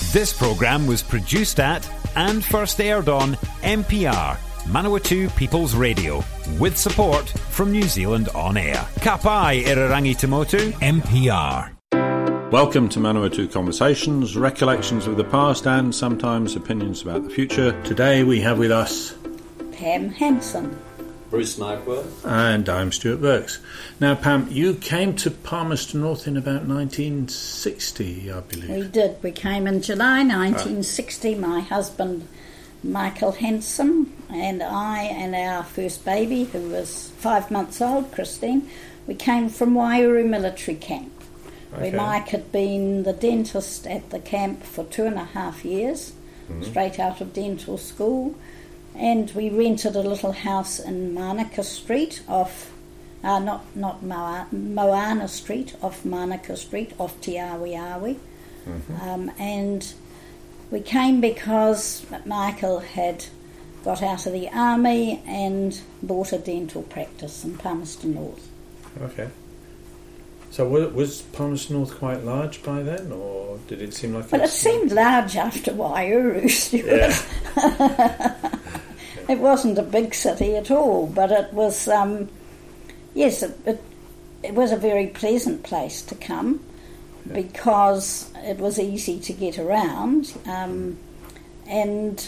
This programme was produced at and first aired on MPR, Manawatu People's Radio, with support from New Zealand On Air. Ka pai Irarangi Tamotu, MPR. Welcome to Manawatu Conversations, recollections of the past and sometimes opinions about the future. Today we have with us Pam Hanson, Bruce Markwell, and I'm Stuart Burks. Now, Pam, you came to Palmerston North in about 1960, I believe. We did. We came in July 1960. My husband, Michael Hanson, and I and our first baby, who was 5 months old, Christine, we came from Wairau military camp, where Mike had been the dentist at the camp for 2.5 years, straight out of dental school. And we rented a little house in Manukau Street off, Moana Street, off Manukau Street, off Te Awi. And we came because Michael had got out of the army and bought a dental practice in Palmerston North. Okay. So was Palmerston North quite large by then, or did it seem like... Well, it seemed large after Wairau, Stuart. Yeah. It wasn't a big city at all, but it was, it was a very pleasant place to come because it was easy to get around, and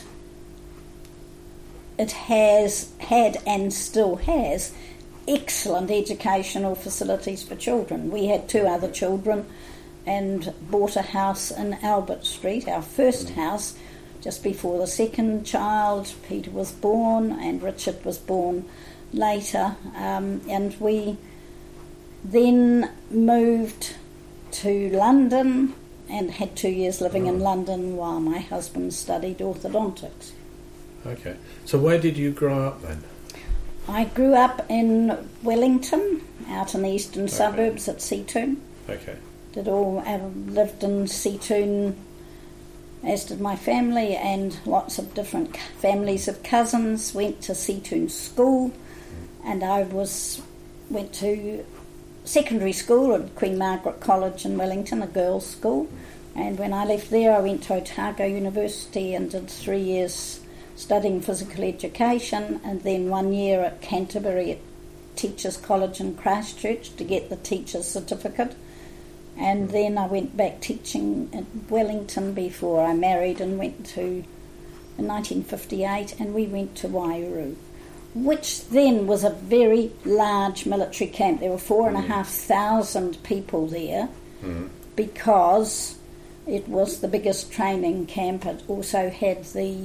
it has had and still has excellent educational facilities for children. We had 2 other children and bought a house in Albert Street, our first house, just before the second child. Peter was born and Richard was born later, and we then moved to London and had 2 years living in London while my husband studied orthodontics. Okay. So where did you grow up then? I grew up in Wellington, out in the eastern suburbs at Seatoun. Okay. Lived in Seatoun, as did my family, and lots of different families of cousins. Went to Seatoun School, and I went to secondary school at Queen Margaret College in Wellington, a girls' school. And when I left there, I went to Otago University and did 3 years studying physical education, and then 1 year at Canterbury at Teachers College in Christchurch to get the teacher's certificate. And then I went back teaching at Wellington before I married and went to, in 1958, and we went to Wairau, which then was a very large military camp. There were 4,500 people there because it was the biggest training camp. It also had the,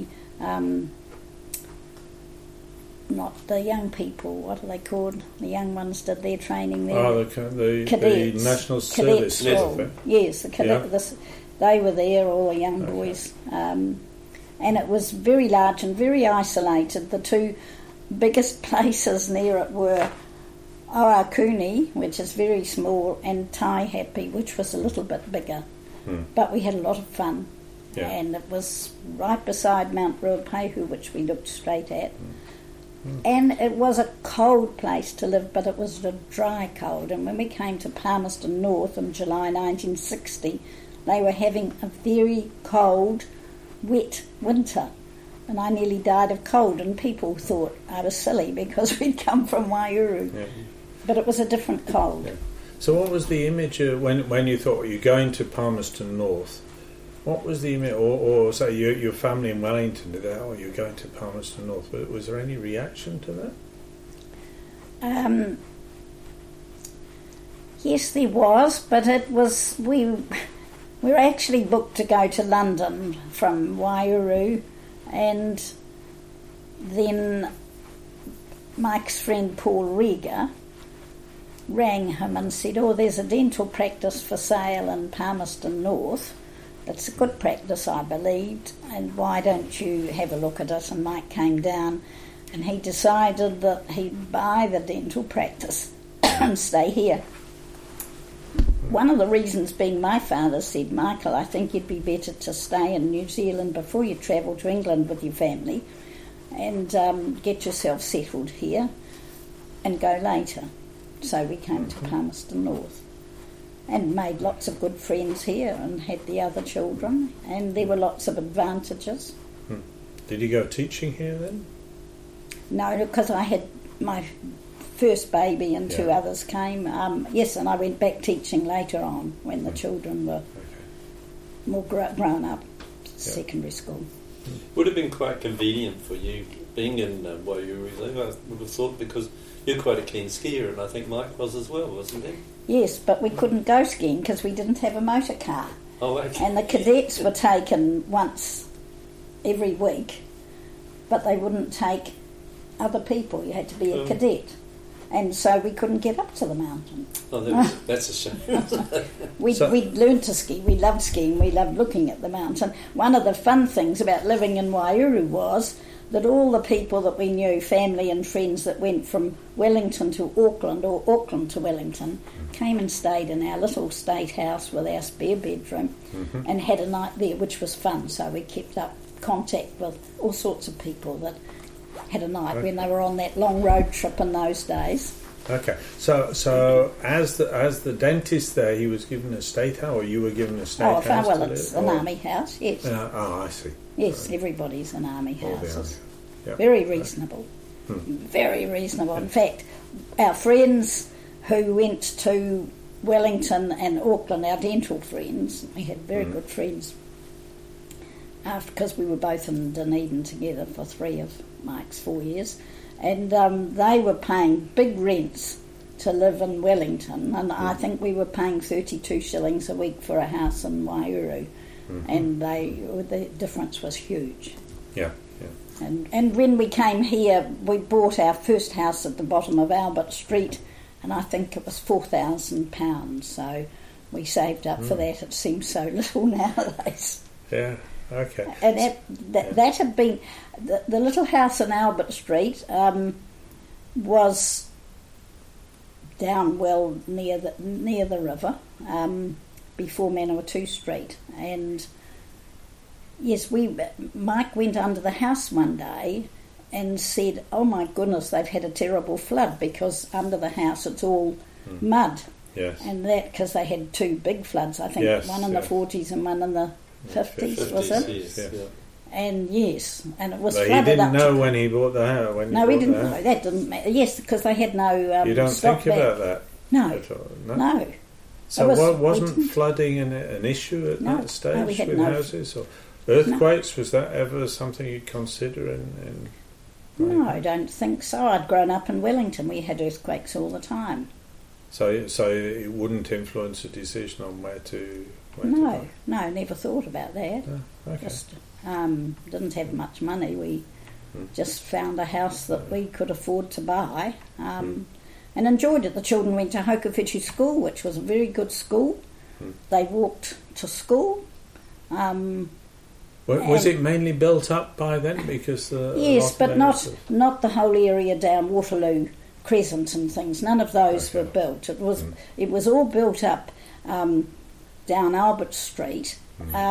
not the young people, what are they called? The young ones did their training there. Oh, the cadets. The National Service. Yes, the cadets. They were there, all the young boys. And it was very large and very isolated. The 2 biggest places near it were Oakuni, which is very small, and Taihape, which was a little bit bigger. But we had a lot of fun. Yeah. And it was right beside Mount Ruapehu, which we looked straight at. And it was a cold place to live, but it was a dry cold. And when we came to Palmerston North in July 1960, they were having a very cold, wet winter. And I nearly died of cold, and people thought I was silly because we'd come from Wairau. Yeah. But it was a different cold. Yeah. So what was the image when you thought you're going to Palmerston North? What was the image, or say your family in Wellington did that? Oh, you're going to Palmerston North. But was there any reaction to that? Yes, there was, but it was we were actually booked to go to London from Wairau, and then Mike's friend Paul Rieger rang him and said, "Oh, there's a dental practice for sale in Palmerston North. It's a good practice, I believed, and why don't you have a look at it?" And Mike came down, and he decided that he'd buy the dental practice and stay here. One of the reasons being my father said, "Michael, I think you'd be better to stay in New Zealand before you travel to England with your family and get yourself settled here and go later." So we came to Palmerston North. and made lots of good friends here and had the other children, and there were lots of advantages. Did you go teaching here then? No, because I had my first baby and two others came. Yes, and I went back teaching later on when the children were more grown up, secondary school. Would have been quite convenient for you being in Waihuru, I would have thought, because you're quite a keen skier, and I think Mike was as well, wasn't he? Yes, but we couldn't go skiing because we didn't have a motor car. Oh, okay. And the cadets were taken once every week, but they wouldn't take other people. You had to be a cadet. And so we couldn't get up to the mountain. Oh, that's a shame. We'd learned to ski. We loved skiing. We loved looking at the mountain. One of the fun things about living in Waihuru was that all the people that we knew, family and friends that went from Wellington to Auckland or Auckland to Wellington, came and stayed in our little state house with our spare bedroom and had a night there, which was fun. So we kept up contact with all sorts of people that had a night when they were on that long road trip in those days. Okay, so as the dentist there, he was given a state house, or you were given a state house? Well, it's an army house, yes. I see. Yes, everybody's an army house. Yep. Very reasonable. Very reasonable. In fact, our friends who went to Wellington and Auckland, our dental friends, we had very good friends, because we were both in Dunedin together for 3 of Mike's 4 years, and they were paying big rents to live in Wellington, and I think we were paying 32 shillings a week for a house in Waihuru, and the difference was huge. Yeah. And when we came here, we bought our first house at the bottom of Albert Street, and I think it was £4,000, so we saved up for that. It seems so little nowadays. Yeah. Okay. And that had been the little house in Albert Street was down well near the river before Manawatu Street, and yes, Mike went under the house one day and said, "Oh my goodness, they've had a terrible flood because under the house it's all mud." Yes. And that because they had 2 big floods, I think, one in the 40s and one in the 50s, was it? Yes. Yeah. And yes, and it was but flooded. He didn't know when he bought the house. No, we didn't know. That didn't matter. Yes, because they had no. You don't think about that? No. At all? No. So wasn't flooding an issue at that stage with houses or earthquakes? Was that ever something you'd consider? No, I don't think so. I'd grown up in Wellington. We had earthquakes all the time. So it wouldn't influence a decision on where to. No, never thought about that. Oh, okay. Just didn't have much money. We just found a house that we could afford to buy, and enjoyed it. The children went to Hokowhitu School, which was a very good school. They walked to school. Was it mainly built up by then? Because yes, but not the whole area down Waterloo Crescent and things. None of those were built. It was all built up down Albert Street.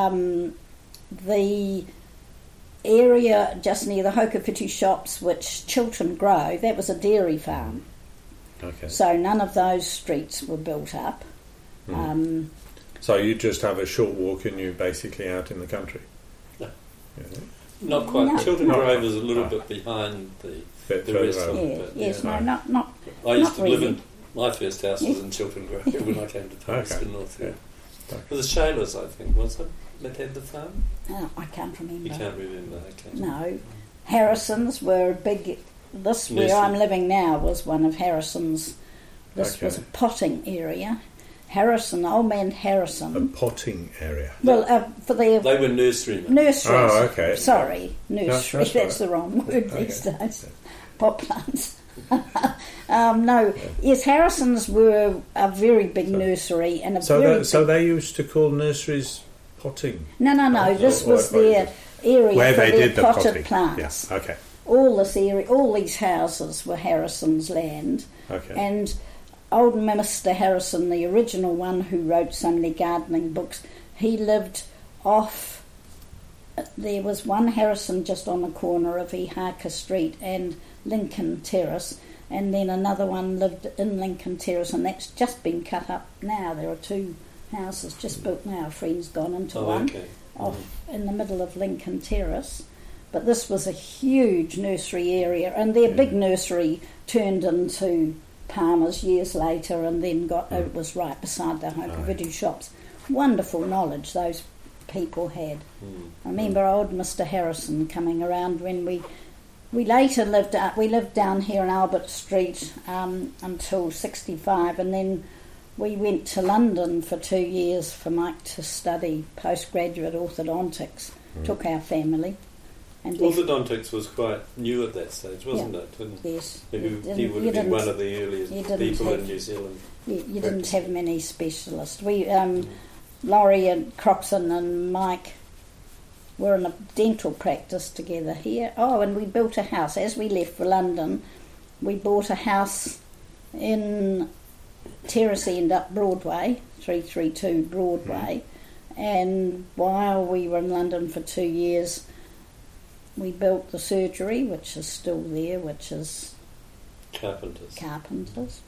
The area just near the Hokowhitu shops, which Chiltern Grove, that was a dairy farm. Okay. So none of those streets were built up. So you just have a short walk and you're basically out in the country? No. Not quite. No. Chiltern Grove is a little bit behind the rest of it. Yes, not I used to really. live in, my first house was in Chiltern Grove when I came to Palmerston North. Yeah. It was the Shaylers, I think, was it, that had the farm? Oh, I can't remember. You can't remember, okay. No. Harrison's were big. This, where I'm living now, was one of Harrison's. This was a potting area. Harrison, old man Harrison. A potting area? Well, for the... They were nurserymen. Nurseries. Oh, okay. Sorry, nursery. That's the wrong word these days. Pot plants. Yes, Harrison's were a very big nursery and so they used to call nurseries potting? No. This was their area where for they their did the potted plants. Yeah. Okay. All this area, all these houses were Harrison's land. Okay. And old Mr. Harrison, the original one who wrote so many gardening books, he lived off. There was one Harrison just on the corner of Ihaka Street and Lincoln Terrace, and then another one lived in Lincoln Terrace, and that's just been cut up now. There are 2 houses just built now. A friend's gone into one off in the middle of Lincoln Terrace. But this was a huge nursery area, and their big nursery turned into Palmer's years later, and then it was right beside the Hokavidu shops. Wonderful knowledge those people had. I remember old Mr. Harrison coming around when we later lived down here in Albert Street until 65, and then we went to London for 2 years for Mike to study postgraduate orthodontics. Took our family. And orthodontics was quite new at that stage, wasn't it? Yes. He would have been one of the earliest people in New Zealand. You didn't have many specialists. Laurie and Croxon and Mike were in a dental practice together here. Oh, and we built a house. As we left for London, we bought a house in Terrace End up Broadway, 332 Broadway. And while we were in London for 2 years, we built the surgery, which is still there, which is Carpenters.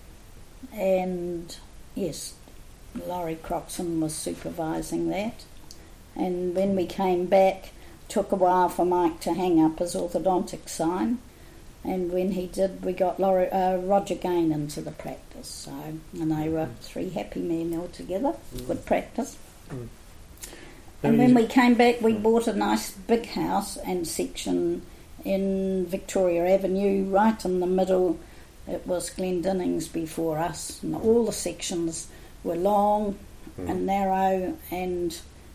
And yes, Laurie Croxon was supervising that. And when we came back, took a while for Mike to hang up his orthodontic sign. And when he did, we got Roger Gain into the practice. So, and they were 3 happy men altogether. Good practice. And when we came back, we bought a nice big house and section in Victoria Avenue, right in the middle. It was Glendinning's before us, and all the sections were long and narrow, and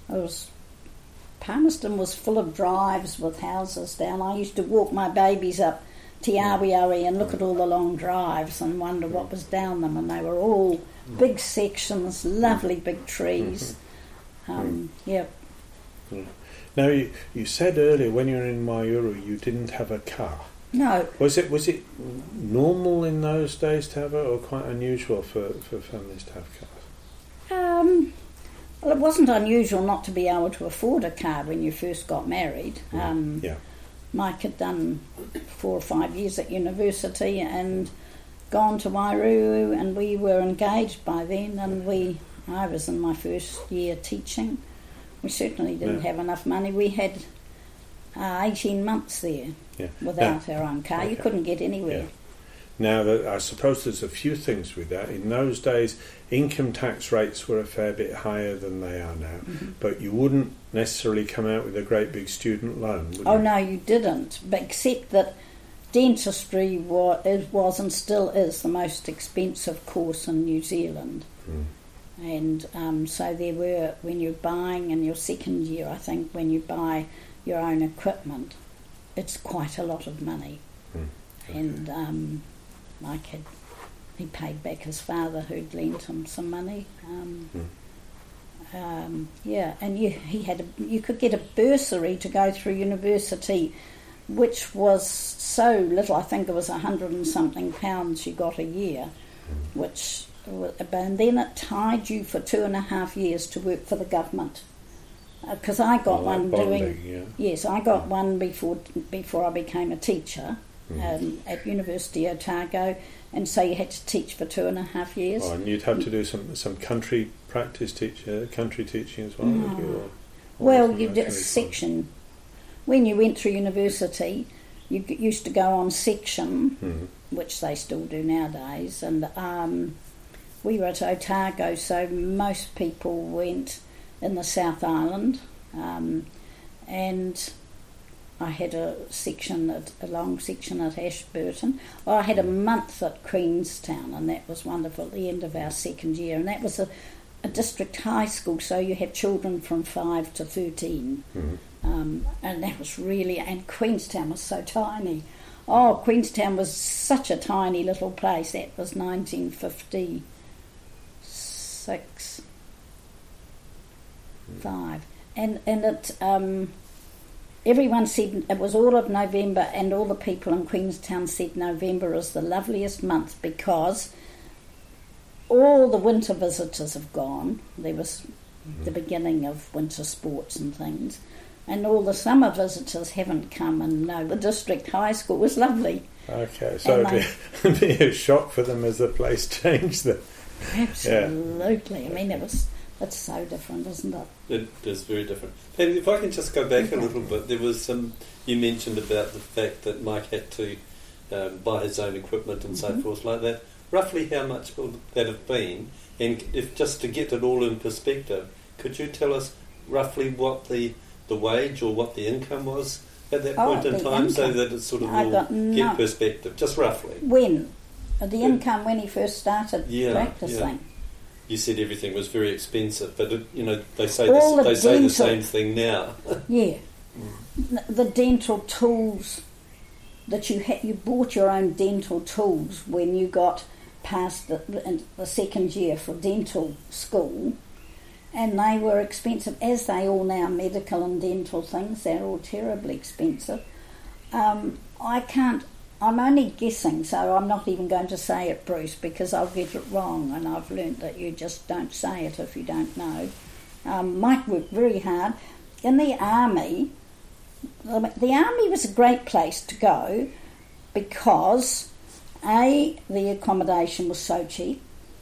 Palmerston was full of drives with houses down. I used to walk my babies up Te Awiawi and look at all the long drives and wonder what was down them, and they were all big sections, lovely big trees. Now you said earlier when you were in Maiuru you didn't have a car. No. Was it normal in those days to have it, or quite unusual for families to have cars? Well, it wasn't unusual not to be able to afford a car when you first got married. Mike had done 4 or 5 years at university and gone to Wairuru, and we were engaged by then, and I was in my first year teaching. We certainly didn't have enough money. We had 18 months there without our own car. You couldn't get anywhere. Now, I suppose there's a few things with that. In those days, income tax rates were a fair bit higher than they are now, but you wouldn't necessarily come out with a great big student loan, would you? Oh, no, you didn't, but except that dentistry was and still is the most expensive course in New Zealand. And so there were, when you're buying in your second year, I think, when you buy your own equipment, it's quite a lot of money. And Mike he paid back his father who'd lent him some money. And you could get a bursary to go through university, which was so little. I think it was £100 and something you got a year, and then it tied you for 2.5 years to work for the government. Because I got one bonding, Yes, I got one before I became a teacher at University Otago, and so you had to teach for 2.5 years. Oh, and you'd have to do some country practice country teaching as well. Would you, well, you did a section. When you went through university, you used to go on section, which they still do nowadays, and we were at Otago, so most people went in the South Island, and I had a long section at Ashburton. I had a month at Queenstown, and that was wonderful at the end of our second year, and that was a district high school, so you had children from 5 to 13, and that was really, and Queenstown was so tiny. Oh, Queenstown was such a tiny little place. That was 1956. 5, and it everyone said it was all of November, and all the people in Queenstown said November is the loveliest month because all the winter visitors have gone. There was the beginning of winter sports and things, And all the summer visitors haven't come, and no, the district high school was lovely. Okay, so it'd be a shock for them as the place changed then. Absolutely. Yeah. I mean, it's so different, isn't it? It is very different. And if I can just go back a little bit, there was you mentioned about the fact that Mike had to buy his own equipment and so forth like that. Roughly how much will that have been? And if just to get it all in perspective, could you tell us roughly what the wage or what the income was at that point in time, so that it sort of will get perspective, just roughly? When? The income when he first started practising. Yeah. You said everything was very expensive, but they say the same thing now. Yeah. The dental tools that you bought your own dental tools when you got past the second year for dental school, and they were expensive, as they all now, medical and dental things, they're all terribly expensive. I'm only guessing, so I'm not even going to say it, Bruce, because I'll get it wrong, and I've learnt that you just don't say it if you don't know. Mike worked very hard. In the army was a great place to go because A, the accommodation was so cheap,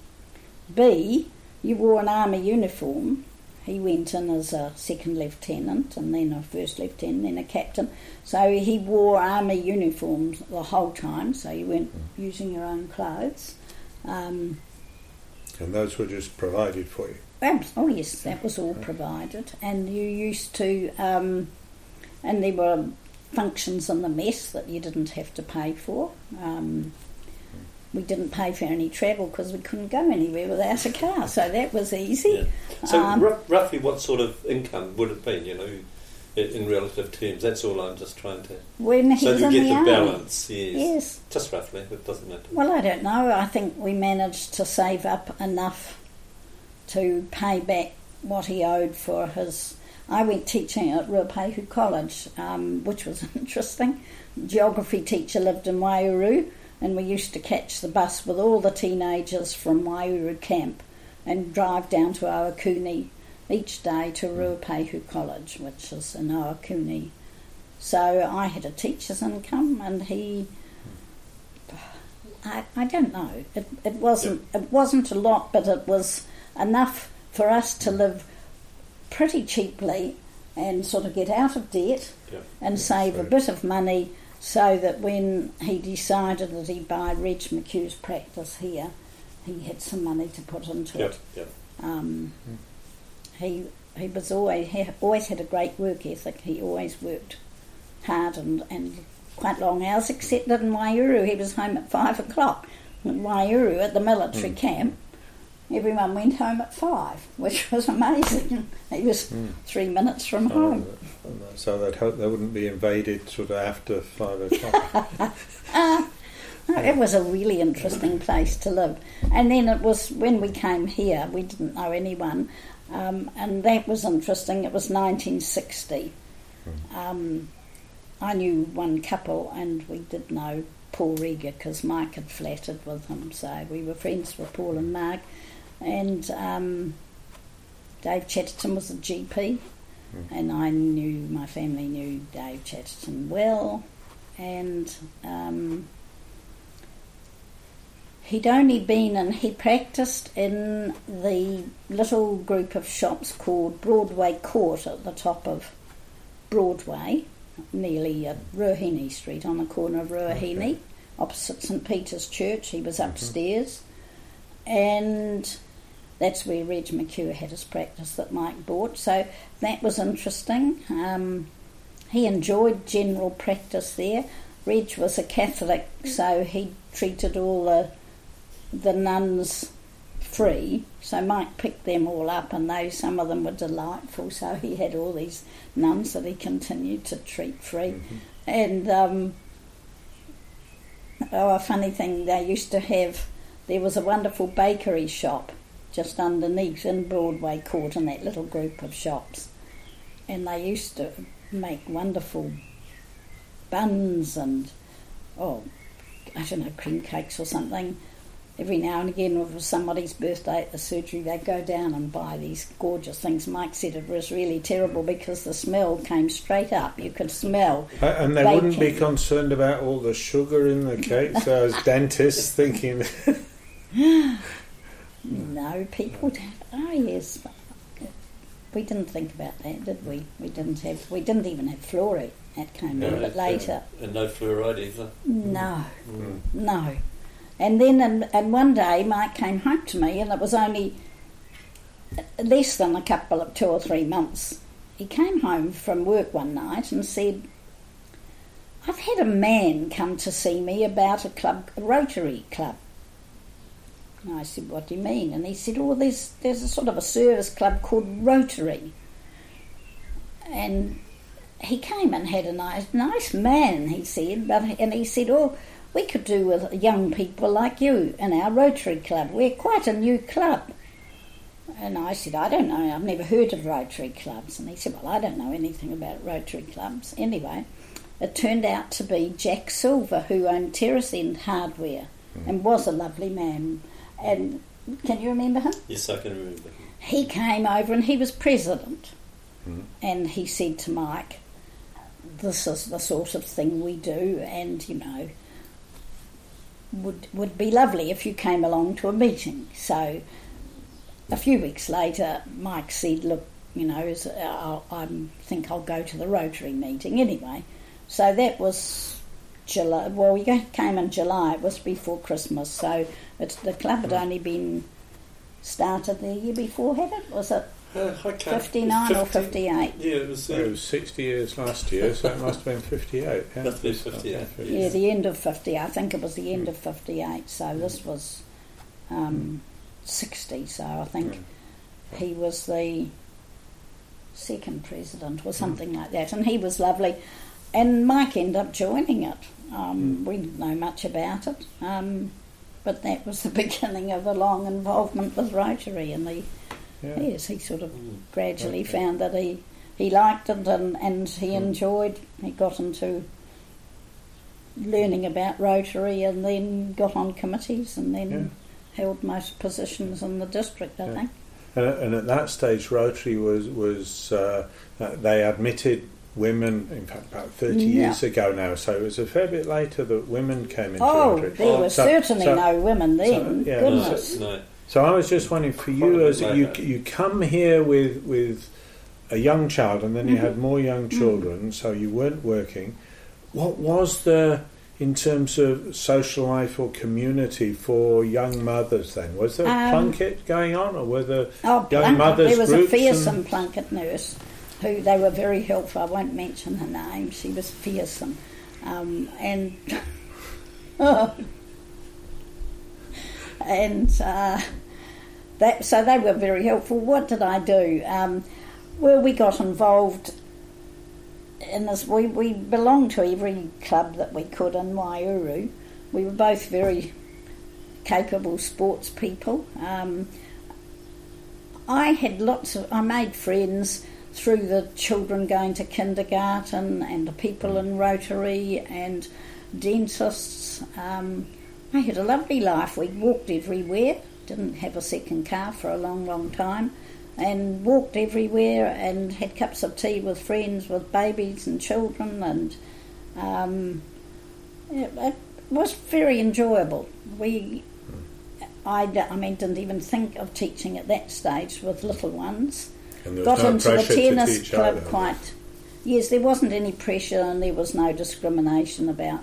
B, you wore an army uniform. He went in as a second lieutenant and then a first lieutenant, then a captain. So he wore army uniforms the whole time, so you weren't using your own clothes. And those were just provided for you? Oh yes, that was all provided. And you used to, and there were functions in the mess that you didn't have to pay for. We didn't pay for any travel because we couldn't go anywhere without a car, so that was easy. Yeah. So roughly what sort of income would it be, in relative terms? That's all I'm just trying to... When he was in the army. So you get the balance, yes. Just roughly, it doesn't matter. Well, I don't know. I think we managed to save up enough to pay back what he owed for his... I went teaching at Ruapehu College, which was interesting. Geography teacher lived in Waiouru, and we used to catch the bus with all the teenagers from Waiouru camp and drive down to Awakuni each day to Ruapehu College, which is in Awakuni. So I had a teacher's income, and he... I don't know. It wasn't a lot, but it was enough for us to live pretty cheaply and sort of get out of debt and save a bit of money, so that when he decided that he'd buy Reg McHugh's practice here, he had some money to put into it. He was always had a great work ethic. He always worked hard and quite long hours, except that in Waiouru he was home at 5 o'clock. In Waiouru at the military camp, everyone went home at 5, which was amazing. He was 3 minutes from home. So they'd hope they wouldn't be invaded sort of after 5 o'clock. It was a really interesting place to live. And then it was, when we came here, we didn't know anyone, and that was interesting. It was 1960. I knew one couple, and we did know Paul Rieger because Mike had flattered with him, so we were friends with Paul and Mark. And Dave Chatterton was a GP, and my family knew Dave Chatterton well, and he'd only been in, he practised in the little group of shops called Broadway Court at the top of Broadway, nearly at Ruahine Street, on the corner of Ruahine, opposite St Peter's Church. He was upstairs, and that's where Reg McHugh had his practice that Mike bought, so that was interesting. He enjoyed general practice there. Reg was a Catholic, so he treated all the nuns free, so Mike picked them all up, and some of them were delightful, so he had all these nuns that he continued to treat free. And a funny thing, they used to have, there was a wonderful bakery shop just underneath in Broadway Court in that little group of shops, and they used to make wonderful buns and cream cakes or something. every now and again, if it was somebody's birthday at the surgery, they'd go down and buy these gorgeous things. Mike said it was really terrible because the smell came straight up. You could smell And they bacon. wouldn't be concerned about all the sugar in the cake. So as dentists thinking, No, people. Oh yes, we didn't think about that, did we? We didn't even have fluoride. That came a little bit later. And no fluoride either. No, no. And then, and one day, Mike came home to me, and it was only less than a couple of 2 or 3 months. He came home from work one night and said, "I've had a man come to see me about a Rotary club." And I said, "What do you mean?" And he said, "Oh, there's a sort of a service club called Rotary." And he came and had a nice man, he said, and he said, "Oh, we could do with young people like you in our Rotary club. We're quite a new club." And I said, "I don't know, I've never heard of Rotary clubs." And he said, "Well, I don't know anything about Rotary clubs." Anyway, it turned out to be Jack Silver, who owned Terrace End Hardware and was a lovely man. And can you remember him? Yes, I can remember. He came over and he was president. And he said to Mike, "This is the sort of thing we do, and, you know, would be lovely if you came along to a meeting." So a few weeks later, Mike said, "Look, you know, I think I'll go to the Rotary meeting anyway." So that was July. Well, we came in July. It was before Christmas. So the club had only been started the year before, had it? Was it 59 or 58? Yeah, it was. It was 60 years last year, so it must have been 58. Yeah? Must have been 58. Yeah, the end of 58. I think it was the end of 58. So this was 60. So I think he was the second president or something like that. And he was lovely. And Mike ended up joining it. We didn't know much about it. But that was the beginning of a long involvement with Rotary. And yes, he sort of gradually found that he liked it and he enjoyed. He got into learning about Rotary and then got on committees and then held most positions in the district, I think. And at that stage, Rotary was they admitted women, in fact, about 30 years ago now, so it was a fair bit later that women came into Rotary. There were certainly no women then, goodness. No. So I was just wondering, for you, as you come here with a young child, and then you had more young children, so you weren't working. What was there in terms of social life or community for young mothers then? Was there a Plunket going on, or were there young mothers There was groups? a fearsome Plunket nurse who they were very helpful. I won't mention her name. She was fearsome, and so they were very helpful. What did I do? Well, we got involved in this. We belonged to every club that we could in Waiouru. We were both very capable sports people. I made friends through the children going to kindergarten and the people in Rotary and dentists. I had a lovely life. We walked everywhere, didn't have a second car for a long, long time, and walked everywhere and had cups of tea with friends with babies and children, and it was very enjoyable. I didn't even think of teaching at that stage with little ones. And there was Got no into the pressure to tennis teach club either. quite. Yes, there wasn't any pressure and there was no discrimination about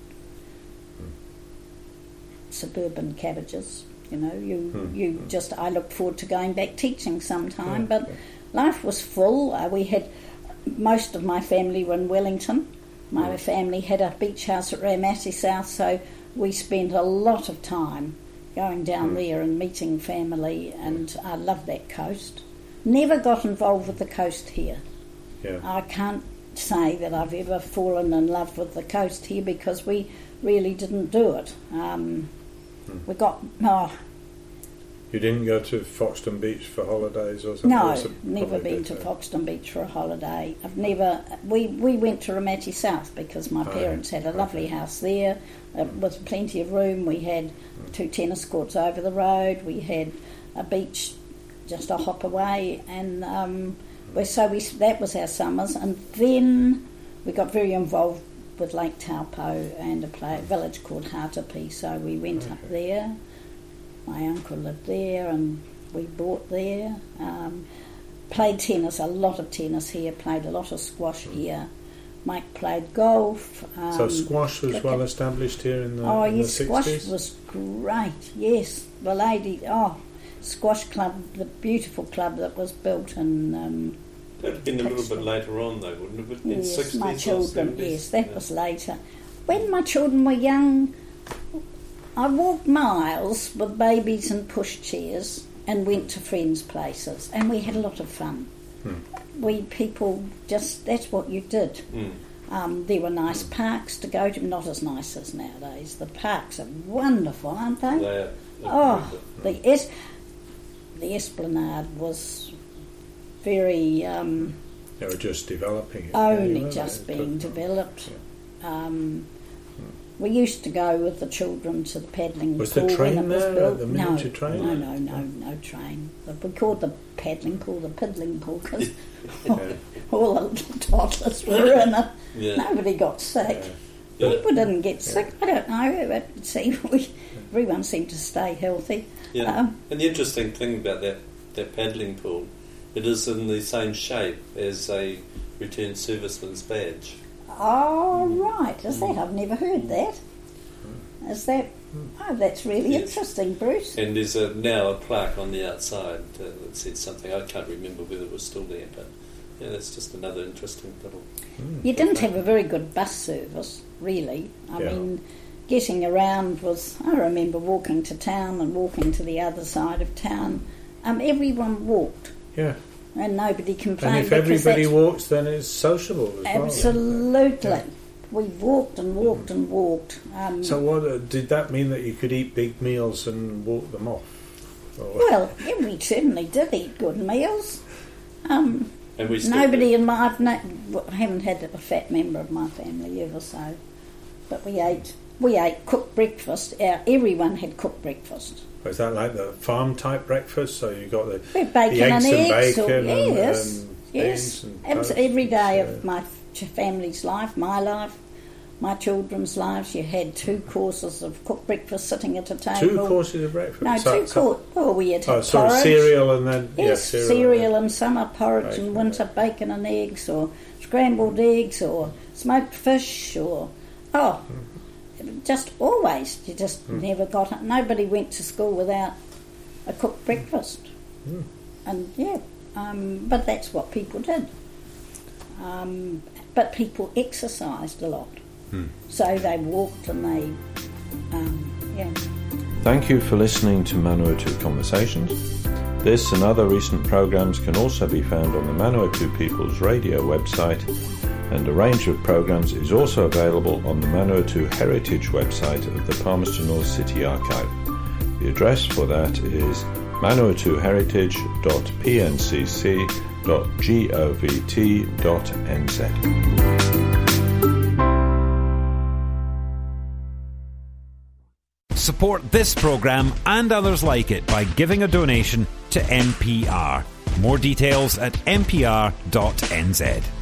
suburban cabbages. You know, I look forward to going back teaching sometime. But life was full. We had most of my family were in Wellington. My family had a beach house at Raumati South, so we spent a lot of time going down there and meeting family, and I loved that coast. Never got involved with the coast here. Yeah. I can't say that I've ever fallen in love with the coast here because we really didn't do it. We got You didn't go to Foxton Beach for holidays or something? No, never been to Foxton Beach for a holiday. We went to Ramati South because my parents had a lovely house there with plenty of room. We had 2 tennis courts over the road. We had a beach just a hop away, and that was our summers. And then we got very involved with Lake Taupo and a village called Hatapi, so we went up there. My uncle lived there and we bought there. Played tennis, a lot of tennis here, played a lot of squash here. Mike played golf. So squash was well established here in the 60s? Squash was great, yes. The lady, squash club, the beautiful club that was built in... that would have been a little bit later on though, wouldn't it? In yes, 60s my children, 70s? yes, that was later. When my children were young, I walked miles with babies and pushchairs and went to friends' places, and we had a lot of fun. That's what you did. There were nice parks to go to, not as nice as nowadays. The parks are wonderful, aren't they? The Esplanade was very... they were just developing it. Only just being developed. We used to go with the children to the paddling pool. Was the train when it was there, built. the miniature train? No train. But we called the paddling pool the piddling pool because all the little toddlers were in it. Yeah. Nobody got sick. People didn't get sick. I don't know. But everyone seemed to stay healthy. Yeah. And the interesting thing about that paddling pool, it is in the same shape as a returned serviceman's badge. Oh, right. Is that? I've never heard that. Is that... Oh, that's really interesting, Bruce. And there's now a plaque on the outside that said something. I can't remember whether it was still there, but that's just another interesting little... You didn't have a very good bus service, really. I mean, getting around was... I remember walking to town and walking to the other side of town. Everyone walked. Yeah. And nobody complained. And if everybody walks, then it's sociable as well. Absolutely. Yeah. We walked and walked and walked. So what did that mean, that you could eat big meals and walk them off? Well, we certainly did eat good meals. And we nobody in my... I haven't had a fat member of my family ever, so... But we ate cooked breakfast. Everyone had cooked breakfast. Was that like the farm type breakfast? So you got the bacon eggs and bacon yes, and yes. beans and every day of my family's life, my life, my children's lives. You had 2 courses of cooked breakfast sitting at a table. 2 courses of breakfast. No, 2 courses. Well, we had porridge. Cereal and then cereal in summer, porridge in winter, bacon and eggs, or scrambled eggs, or smoked fish, or just always. You just never got it. Nobody went to school without a cooked breakfast. And but that's what people did. But people exercised a lot. So they walked and they, Thank you for listening to Manawatu Conversations. This and other recent programs can also be found on the Manawatu People's Radio website, and a range of programs is also available on the Manawatu Heritage website of the Palmerston North City Archive. The address for that is manawatuheritage.pncc.govt.nz. Support this programme and others like it by giving a donation to MPR. More details at mpr.nz.